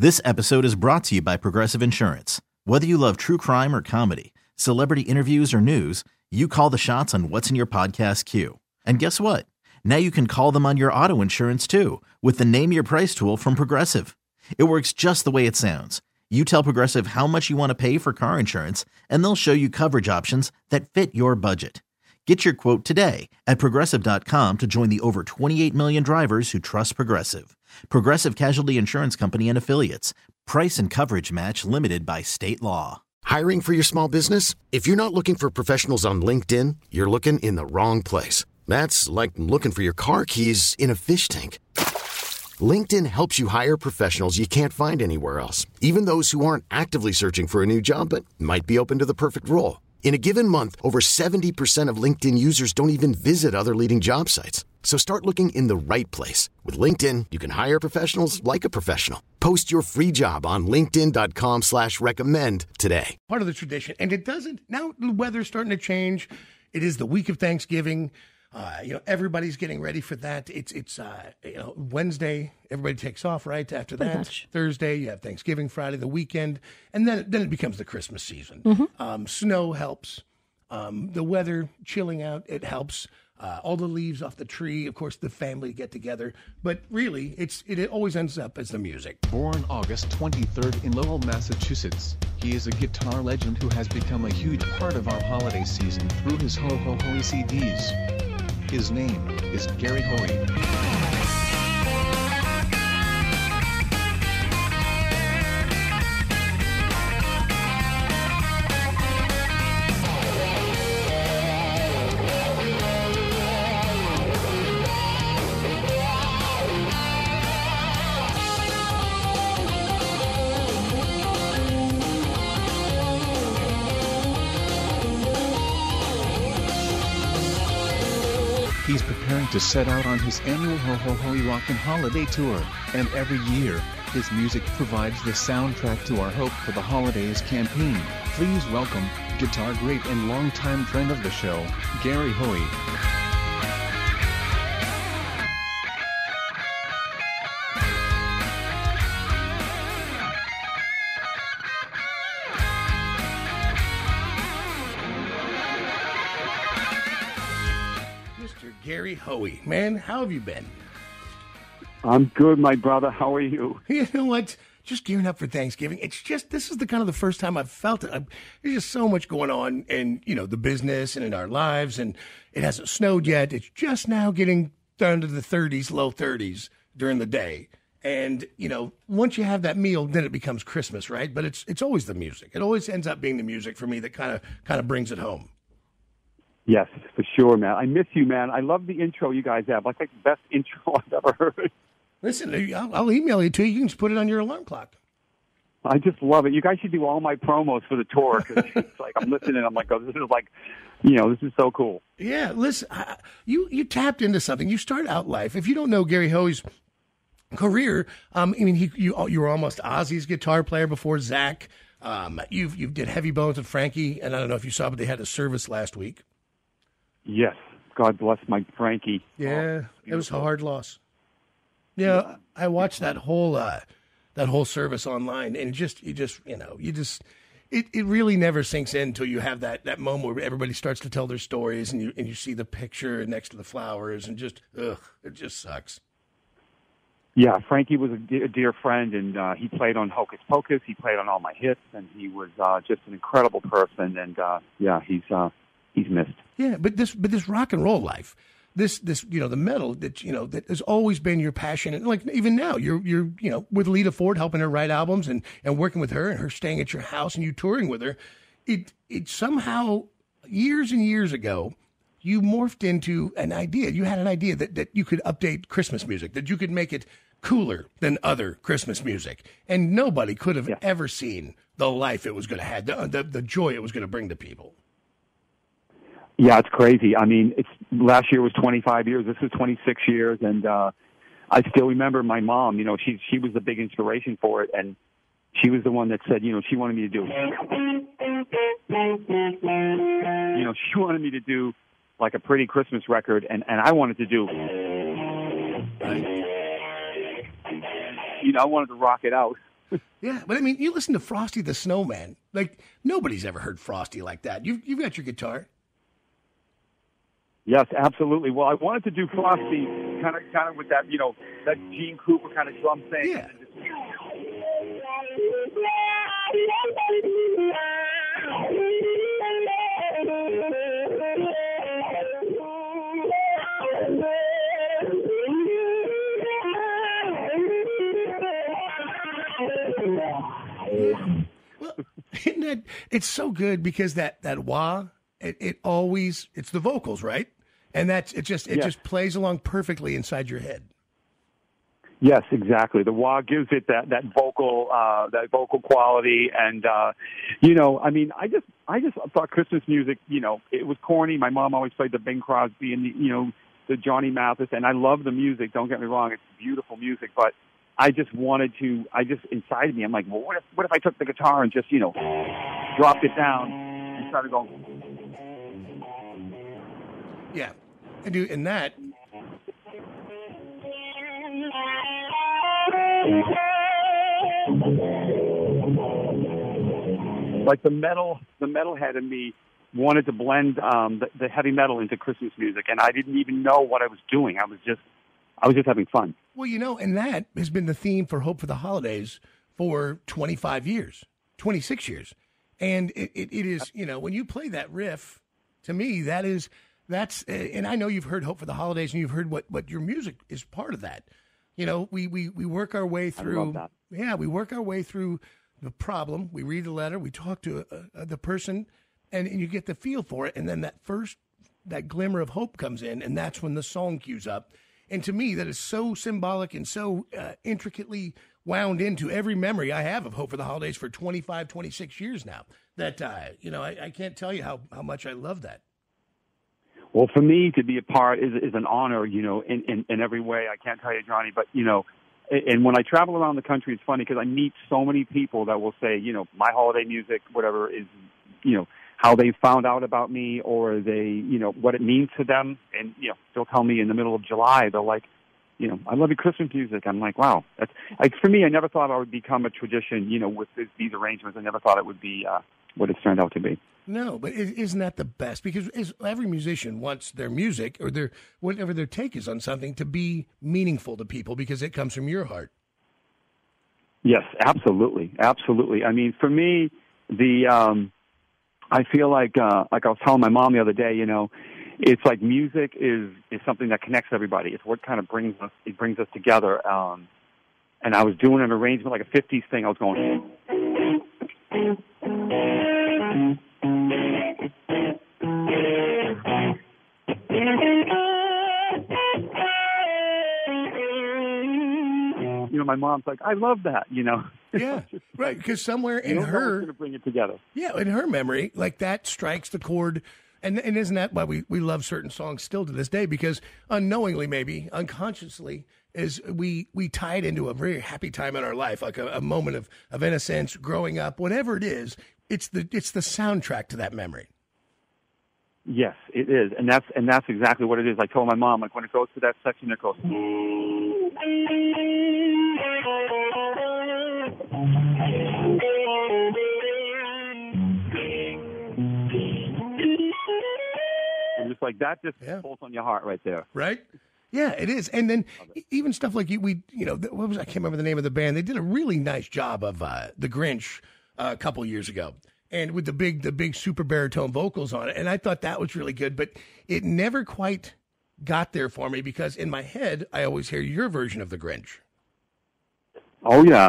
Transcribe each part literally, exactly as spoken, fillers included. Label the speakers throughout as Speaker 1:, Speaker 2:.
Speaker 1: This episode is brought to you by Progressive Insurance. Whether you love true crime or comedy, celebrity interviews or news, you call the shots on what's in your podcast queue. And guess what? Now you can call them on your auto insurance too with the Name Your Price tool from Progressive. It works just the way it sounds. You tell Progressive how much you want to pay for car insurance, and they'll show you coverage options that fit your budget. Get your quote today at Progressive dot com to join the over twenty-eight million drivers who trust Progressive. Progressive Casualty Insurance Company and Affiliates. Price and coverage match limited by state law.
Speaker 2: Hiring for your small business? If you're not looking for professionals on LinkedIn, you're looking in the wrong place. That's like looking for your car keys in a fish tank. LinkedIn helps you hire professionals you can't find anywhere else, even those who aren't actively searching for a new job but might be open to the perfect role. In a given month, over seventy percent of LinkedIn users don't even visit other leading job sites. So start looking in the right place. With LinkedIn, you can hire professionals like a professional. Post your free job on linkedin dot com slash recommend today.
Speaker 3: Part of the tradition, and it doesn't, now the weather's starting to change. It is the week of Thanksgiving. Uh, you know, everybody's getting ready for that. It's, it's uh, you know, Wednesday, everybody takes off, right? After that,
Speaker 4: much.
Speaker 3: Thursday, you have Thanksgiving, Friday, the weekend, and then, then it becomes the Christmas season.
Speaker 4: Mm-hmm.
Speaker 3: Um, snow helps. Um, the weather, chilling out, it helps. Uh, all the leaves off the tree, of course, the family get together. But really, it's it, it always ends up as the music.
Speaker 5: Born August twenty-third in Lowell, Massachusetts, he is a guitar legend who has become a huge part of our holiday season through his Ho Ho Hoey C Ds. His name is Gary Hoey. He's preparing to set out on his annual Ho Ho Hoey Rockin' Holiday Tour, and every year, his music provides the soundtrack to our Hope for the Holidays campaign. Please welcome, guitar great and longtime friend of the show, Gary Hoey.
Speaker 3: Mister Gary Hoey. Man, how have you been?
Speaker 6: I'm good, my brother. How are you?
Speaker 3: You know what? Just gearing up for Thanksgiving. It's just, this is the kind of the first time I've felt it. I'm, there's just so much going on in, you know, the business and in our lives, and it hasn't snowed yet. It's just now getting down to the thirties, low thirties during the day. And, you know, once you have that meal, then it becomes Christmas, right? But it's it's always the music. It always ends up being the music for me that kind of kind of brings it home.
Speaker 6: Yes, for sure, man. I miss you, man. I love the intro you guys have. Like, like the best intro I've ever heard.
Speaker 3: Listen, I'll, I'll email it to you. You can just put it on your alarm clock.
Speaker 6: I just love it. You guys should do all my promos for the tour, because it's like I'm listening. I'm like, oh, this is like, you know, this is so cool.
Speaker 3: Yeah, listen, I, you you tapped into something. You start out life. If you don't know Gary Hoey's career, um, I mean, he you you were almost Ozzy's guitar player before Zach. Um, you you did Heavy Bones with Frankie, and I don't know if you saw, but they had a service last week.
Speaker 6: Yes, God bless my Frankie.
Speaker 3: Yeah,
Speaker 6: oh,
Speaker 3: it was a hard loss. Yeah, I watched that whole uh, that whole service online, and it just you just you know you just it, it really never sinks in until you have that, that moment where everybody starts to tell their stories, and you and you see the picture next to the flowers, and just ugh, it just sucks.
Speaker 6: Yeah, Frankie was a dear, a dear friend, and uh, he played on Hocus Pocus. He played on all my hits, and he was uh, just an incredible person. And uh, yeah, he's uh, he's missed.
Speaker 3: Yeah, but this but this rock and roll life, this this you know the metal that you know that has always been your passion, and like even now you're you're you know with Lita Ford helping her write albums and, and working with her and her staying at your house and you touring with her. It it somehow years and years ago, you morphed into an idea. You had an idea that, that you could update Christmas music, that you could make it cooler than other Christmas music. And nobody could have yeah. ever seen the life it was going to have, the, the, the joy it was going to bring to people.
Speaker 6: Yeah, it's crazy. I mean, it's last year was twenty-five years. This is twenty-six years. And uh, I still remember my mom, you know, she, she was the big inspiration for it. And she was the one that said, you know, she wanted me to do, you know, she wanted me to do like a pretty Christmas record, and, and I wanted to do, you know, I wanted to rock it out.
Speaker 3: Yeah, but I mean, you listen to Frosty the Snowman. Like, nobody's ever heard Frosty like that. You've, you've got your guitar.
Speaker 6: Yes, absolutely. Well, I wanted to do Frosty kind of kind of with that, you know, that Gene Krupa kind of drum thing.
Speaker 3: Yeah. Well, isn't that, it's so good because that, that wah, it, it always, it's the vocals, right? And that's, it just, it
Speaker 6: Yes.
Speaker 3: just plays along perfectly inside your head.
Speaker 6: Yes, exactly. The wah gives it that that vocal uh, that vocal quality, and uh, you know, I mean, I just I just thought Christmas music, you know, it was corny. My mom always played the Bing Crosby and the, you know, the Johnny Mathis, and I love the music. Don't get me wrong; it's beautiful music, but I just wanted to. I just inside of me, I'm like, well, what if what if I took the guitar and just, you know, dropped it down and started going.
Speaker 3: Yeah, and do and that.
Speaker 6: Like the metal, the metalhead in me wanted to blend um, the, the heavy metal into Christmas music, and I didn't even know what I was doing. I was just, I was just having fun.
Speaker 3: Well, you know, and that has been the theme for Hope for the Holidays for twenty-five years, twenty-six years, and it, it, it is, you know, when you play that riff, to me, that is, that's, uh, and I know you've heard Hope for the Holidays, and you've heard what, what your music is part of that. You know, we, we, we work our way through.
Speaker 6: I love that.
Speaker 3: Yeah, we work our way through the problem. We read the letter. We talk to uh, uh, the person, and, and you get the feel for it. And then that first, that glimmer of hope comes in, and that's when the song cues up. And to me, that is so symbolic and so uh, intricately wound into every memory I have of Hope for the Holidays for twenty-five, twenty-six years now. That, uh, you know, I, I can't tell you how, how much I love that.
Speaker 6: Well, for me to be a part is is an honor, you know, in, in, in every way. I can't tell you, Johnny, but, you know, and when I travel around the country, it's funny because I meet so many people that will say, you know, my holiday music, whatever, is, you know, how they found out about me, or they, you know, what it means to them. And, you know, they'll tell me in the middle of July, they're like, you know, I love your Christmas music. I'm like, wow. That's, like, for me, I never thought I would become a tradition, you know, with this, these arrangements. I never thought it would be uh, what it's turned out to be.
Speaker 3: No, but isn't that the best? Because every musician wants their music or their whatever their take is on something to be meaningful to people because it comes from your heart.
Speaker 6: Yes, absolutely, absolutely. I mean, for me, the um, I feel like uh, like I was telling my mom the other day, you know, it's like music is is something that connects everybody. It's what kind of brings us it brings us together. Um, and I was doing an arrangement like a fifties thing. I was going. You know, my mom's like, I love that, you know.
Speaker 3: Yeah, right, because somewhere in
Speaker 6: you know,
Speaker 3: her...
Speaker 6: going to bring it together.
Speaker 3: Yeah, in her memory, like that strikes the chord. And and isn't that why we, we love certain songs still to this day? Because unknowingly, maybe, unconsciously, is we, we tie it into a very happy time in our life, like a, a moment of, of innocence, growing up, whatever it is. It's the it's the soundtrack to that memory.
Speaker 6: Yes, it is, and that's and that's exactly what it is. I told my mom, like when it goes to that section, it goes. And just like that, just
Speaker 3: Yeah.
Speaker 6: pulls on your heart right there.
Speaker 3: Right? Yeah, it is. And then even stuff like you, we, you know, what was I can't remember the name of the band. They did a really nice job of uh, the Grinch uh, a couple years ago, and with the big, the big super baritone vocals on it. And I thought that was really good, but it never quite got there for me because in my head I always hear your version of the Grinch.
Speaker 6: Oh yeah.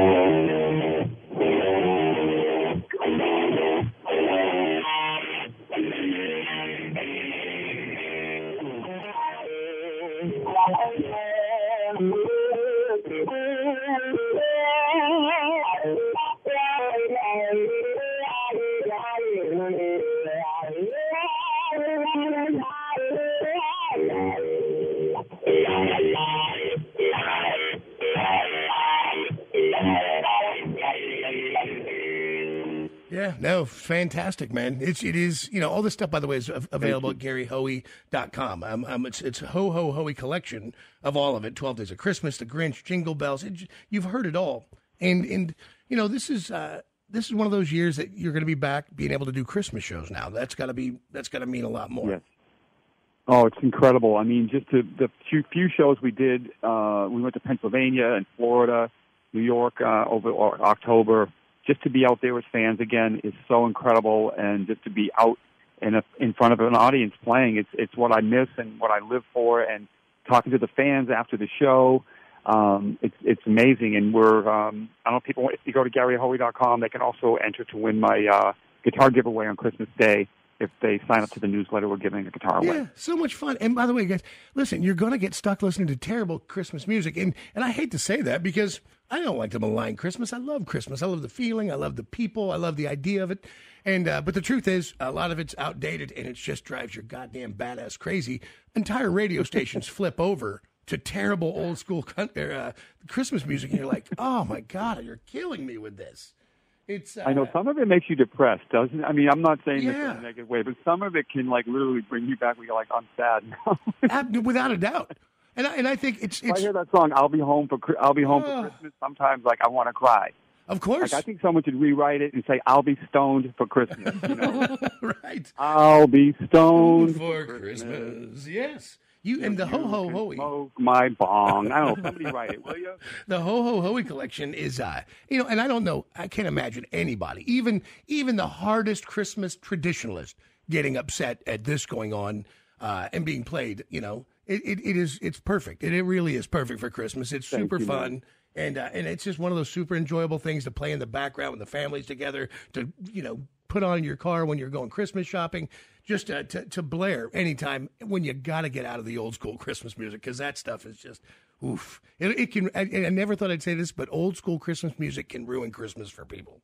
Speaker 3: Yeah, no, fantastic, man. It's it is, you know, all this stuff, by the way, is av- available at Gary Hoey dot com. Um, um, it's it's Ho Ho Hoey collection of all of it. Twelve Days of Christmas, The Grinch, Jingle Bells. It, you've heard it all, And and you know, this is uh, this is one of those years that you're going to be back being able to do Christmas shows now. That's got to be that's got to mean a lot more.
Speaker 6: Yes. Oh, it's incredible. I mean, just the, the few, few shows we did, uh, we went to Pennsylvania and Florida, New York uh, over October. Just to be out there with fans again is so incredible, and just to be out in a, in front of an audience playing, it's it's what I miss and what I live for. And talking to the fans after the show, um, it's it's amazing. And we're um, I don't know if people if you go to Gary Hoey dot com, they can also enter to win my uh, guitar giveaway on Christmas Day. If they sign up to the newsletter, we're giving a guitar away.
Speaker 3: Yeah, so much fun. And by the way, guys, listen, you're going to get stuck listening to terrible Christmas music. And and I hate to say that because I don't like to malign Christmas. I love Christmas. I love the feeling. I love the people. I love the idea of it. And uh, but the truth is, a lot of it's outdated, and it just drives your goddamn badass crazy. Entire radio stations flip over to terrible old school uh, Christmas music, and you're like, oh, my God, you're killing me with this. It's, uh,
Speaker 6: I know some of it makes you depressed, doesn't it? I mean, I'm not saying
Speaker 3: yeah.
Speaker 6: this in a negative way, but some of it can, like, literally bring you back where you're like, I'm sad now.
Speaker 3: Without a doubt. And I, and I think it's... it's
Speaker 6: I hear that song, I'll be home for I'll be home
Speaker 3: uh,
Speaker 6: for Christmas, sometimes, like, I want to cry.
Speaker 3: Of course.
Speaker 6: Like, I think someone should rewrite it and say, I'll be stoned for Christmas, you know?
Speaker 3: Right.
Speaker 6: I'll be stoned
Speaker 3: for,
Speaker 6: for
Speaker 3: Christmas.
Speaker 6: Christmas.
Speaker 3: Yes. You and the
Speaker 6: you
Speaker 3: ho ho
Speaker 6: can
Speaker 3: hoey.
Speaker 6: Smoke my bong. I don't know. Somebody write it, will you?
Speaker 3: The ho ho hoey collection is, uh, you know, and I don't know. I can't imagine anybody, even even the hardest Christmas traditionalist, getting upset at this going on uh, and being played. You know, it, it, it is it's perfect. It, it really is perfect for Christmas. It's
Speaker 6: Thank
Speaker 3: super
Speaker 6: you,
Speaker 3: fun.
Speaker 6: man.
Speaker 3: And uh, and it's just one of those super enjoyable things to play in the background with the families together, to, you know, put on in your car when you're going Christmas shopping, just uh, to, to blare anytime when you got to get out of the old school Christmas music, because that stuff is just, oof. It, it can. I, I never thought I'd say this, but old school Christmas music can ruin Christmas for people.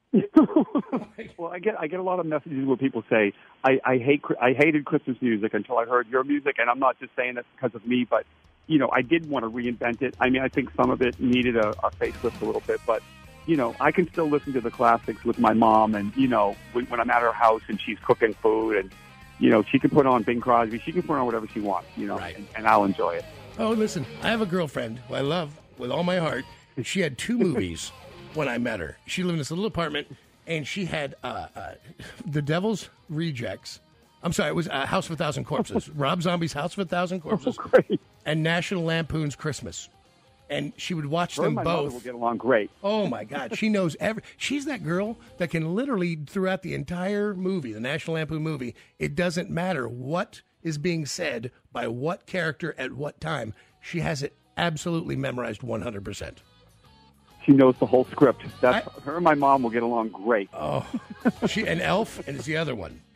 Speaker 6: Well, I get I get a lot of messages where people say, I, I hate I hated Christmas music until I heard your music, and I'm not just saying that because of me, but you know, I did want to reinvent it. I mean, I think some of it needed a, a facelift a little bit, but, you know, I can still listen to the classics with my mom, and, you know, when, when I'm at her house and she's cooking food, and, you know, she can put on Bing Crosby. She can put on whatever she wants, you know,
Speaker 3: right.
Speaker 6: and, and I'll enjoy it.
Speaker 3: Oh, listen, I have a girlfriend who I love with all my heart. She had two movies when I met her. She lived in this little apartment, and she had uh, uh, The Devil's Rejects. I'm sorry, it was uh, House of a Thousand Corpses. Rob Zombie's House of a Thousand Corpses.
Speaker 6: Oh, great.
Speaker 3: And National Lampoon's Christmas. And she would watch
Speaker 6: Her
Speaker 3: them
Speaker 6: and my
Speaker 3: both.
Speaker 6: mother will get along great.
Speaker 3: Oh, my God. She knows every... She's that girl that can literally, throughout the entire movie, the National Lampoon movie, it doesn't matter what is being said by what character at what time. She has it absolutely memorized one hundred percent.
Speaker 6: She knows the whole script. That's
Speaker 3: I,
Speaker 6: her and my mom will get along great.
Speaker 3: Oh, she and Elf, and it's the other one.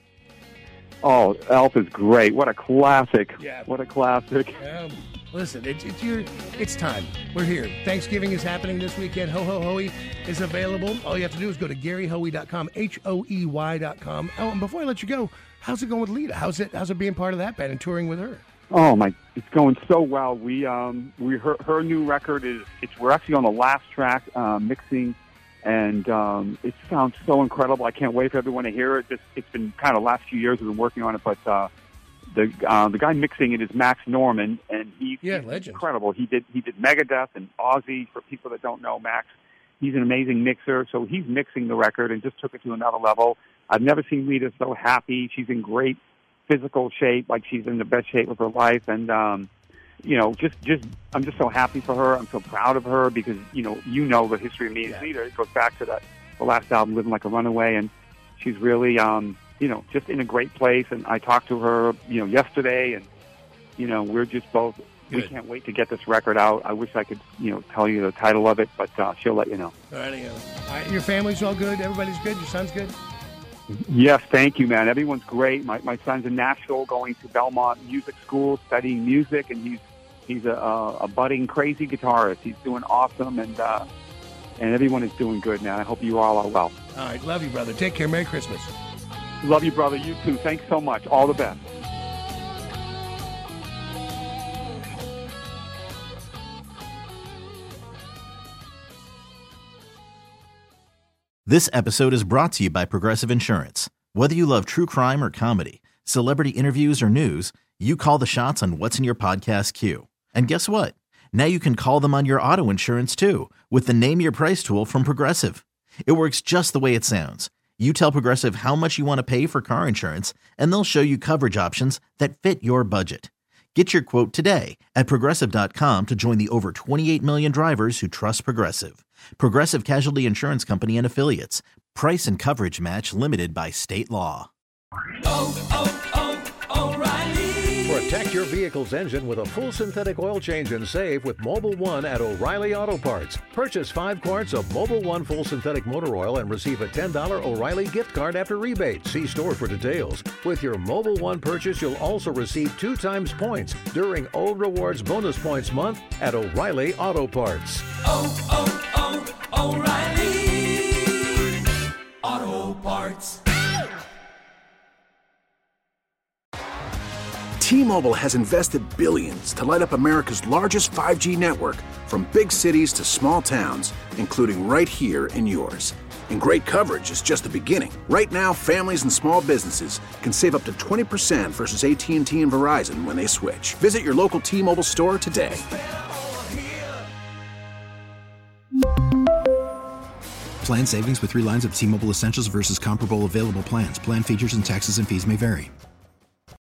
Speaker 6: Oh, Elf is great. What a classic.
Speaker 3: Yeah.
Speaker 6: What a classic.
Speaker 3: Um, listen, it's it's your it's time. We're here. Thanksgiving is happening this weekend. Ho Ho Hoey is available. All you have to do is go to Gary Hoey dot com, H O E Y dot com. Oh, and before I let you go, how's it going with Lita? How's it how's it being part of that band and touring with her?
Speaker 6: Oh my, it's going so well. We um we her her new record is it's we're actually on the last track, uh, mixing. And um, it sounds so incredible. I can't wait for everyone to hear it. Just, it's been kind of last few years we've been working on it, but uh, the uh, the guy mixing it is Max Norman, and he,
Speaker 3: yeah,
Speaker 6: he's
Speaker 3: legend.
Speaker 6: incredible. He did he did Megadeth and Ozzy. For people that don't know Max, he's an amazing mixer. So he's mixing the record and just took it to another level. I've never seen Lita so happy. She's in great physical shape, like she's in the best shape of her life, and. Um, You know, just, just, I'm just so happy for her. I'm so proud of her because, you know, you know the history of me as Lita. It goes back to that, the last album, Living Like a Runaway, and she's really, um, you know, just in a great place. And I talked to her, you know, yesterday, and, you know, we're just both, Good. We can't wait to get this record out. I wish I could, you know, tell you the title of it, but uh, she'll let you know.
Speaker 3: All right, all right, your family's all good? Everybody's good? Your son's good?
Speaker 6: Yes, thank you, man. Everyone's great. My my son's in Nashville going to Belmont Music School, studying music, and he's he's a, a, a budding crazy guitarist. He's doing awesome, and uh, and everyone is doing good, man. I hope you all are well.
Speaker 3: All right, love you, brother. Take care. Merry Christmas.
Speaker 6: Love you, brother. You too. Thanks so much. All the best.
Speaker 1: This episode is brought to you by Progressive Insurance. Whether you love true crime or comedy, celebrity interviews or news, you call the shots on what's in your podcast queue. And guess what? Now you can call them on your auto insurance too with the Name Your Price tool from Progressive. It works just the way it sounds. You tell Progressive how much you want to pay for car insurance, and they'll show you coverage options that fit your budget. Get your quote today at Progressive dot com to join the over twenty-eight million drivers who trust Progressive. Progressive Casualty Insurance Company and Affiliates. Price and coverage match limited by state law.
Speaker 4: Oh, oh, oh, O'Reilly.
Speaker 7: Protect your vehicle's engine with a full synthetic oil change and save with Mobil One at O'Reilly Auto Parts. Purchase five quarts of Mobil One full synthetic motor oil and receive a ten dollars O'Reilly gift card after rebate. See store for details. With your Mobil One purchase, you'll also receive two times points during O Rewards Bonus Points Month at O'Reilly Auto Parts.
Speaker 4: Oh, oh, oh, O'Reilly Auto Parts.
Speaker 8: T-Mobile has invested billions to light up America's largest five G network, from big cities to small towns, including right here in yours. And great coverage is just the beginning. Right now, families and small businesses can save up to twenty percent versus A T and T and Verizon when they switch. Visit your local T-Mobile store today.
Speaker 9: Plan savings with three lines of T-Mobile Essentials versus comparable available plans. Plan features and taxes and fees may vary.